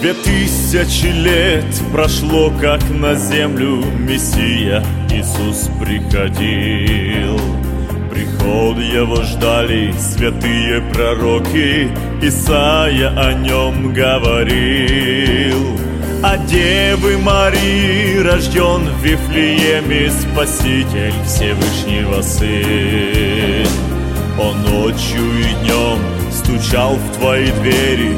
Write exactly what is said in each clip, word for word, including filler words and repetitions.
Две тысячи лет прошло, как на землю Мессия Иисус приходил. Приход его ждали святые пророки, Исайя о нем говорил. От Девы Марии рожден в Вифлееме Спаситель Всевышнего Сын. Он ночью и днем стучал в твои двери,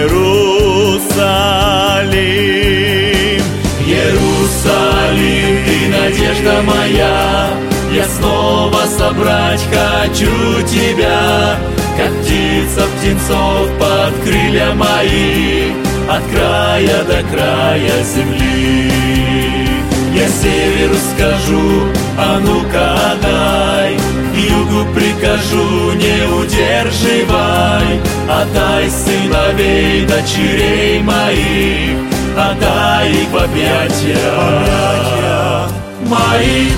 Иерусалим. Иерусалим, ты надежда моя, я снова собрать хочу тебя, как птица птенцов под крылья мои, от края до края земли. Я северу скажу, а ну-ка отдай, югу прикажу, не удерживай. Отдай сыновей, дочерей моих, отдай их в объятия мои.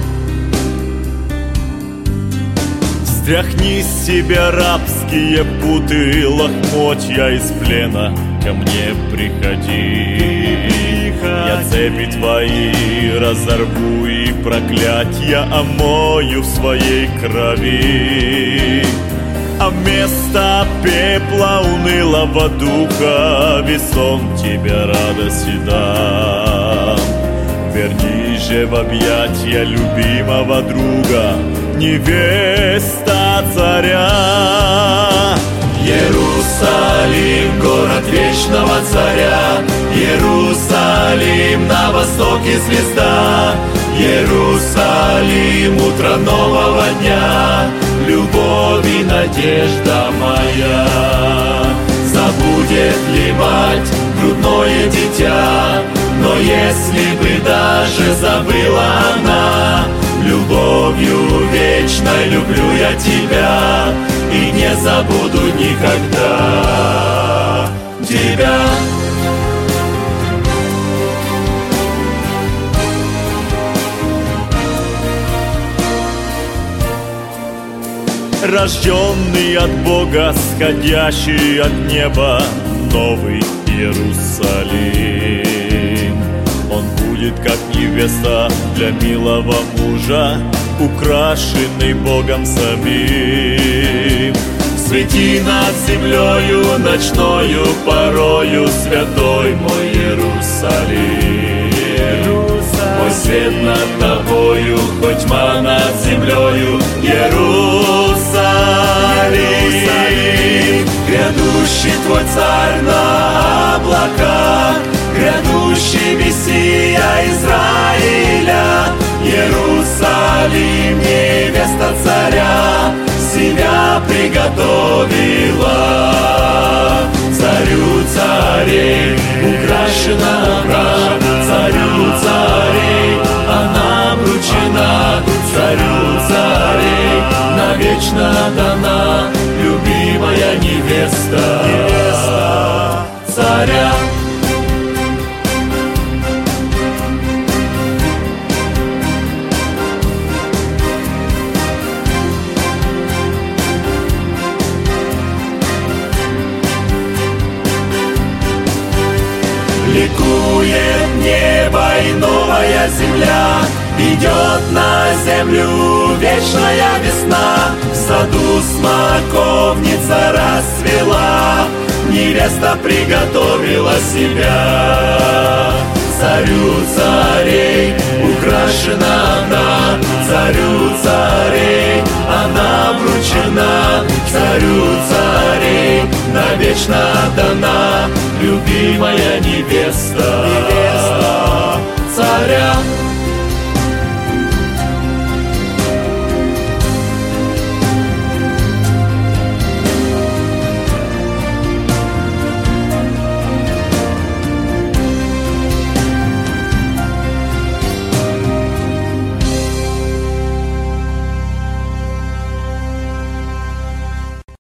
Стряхни с себя рабские путы, лохмотья из плена, ко мне приходи. Я цепи твои разорву и проклятья омою в своей крови. А вместо пепла унылого духа весон тебя радости дам. Верни же в объятья любимого друга, невеста царя. Иерусалим, город вечного царя, Иерусалим, на востоке звезда, Иерусалим, утро нового дня, любовь и надежда моя. Забудет ли мать грудное дитя, но если бы даже забыла она, любовью вечной люблю я тебя и не забуду никогда тебя. Рожденный от Бога, сходящий от неба, новый Иерусалим. Он будет как невеста для милого мужа, украшенный Богом самим. Свети над землею ночною порою, святой мой Иерусалим. Мой свет над тобою, хоть тьма над землею, Иерусалим. Грядущий твой царь на облаках, грядущий Мессия Израиля. Иерусалим, невеста царя, себя приготовила. Царю царей украшена брата, царю царей она вручена, царю царей навечно дана любимая невеста, невеста царя. Ликует небо и новая земля, идет на землю вечная весна. В саду смоковница расцвела, невеста приготовила себя. Царю царей украшена она, царю царей она вручена, царю царей навечно дана любимая невеста, невеста царя.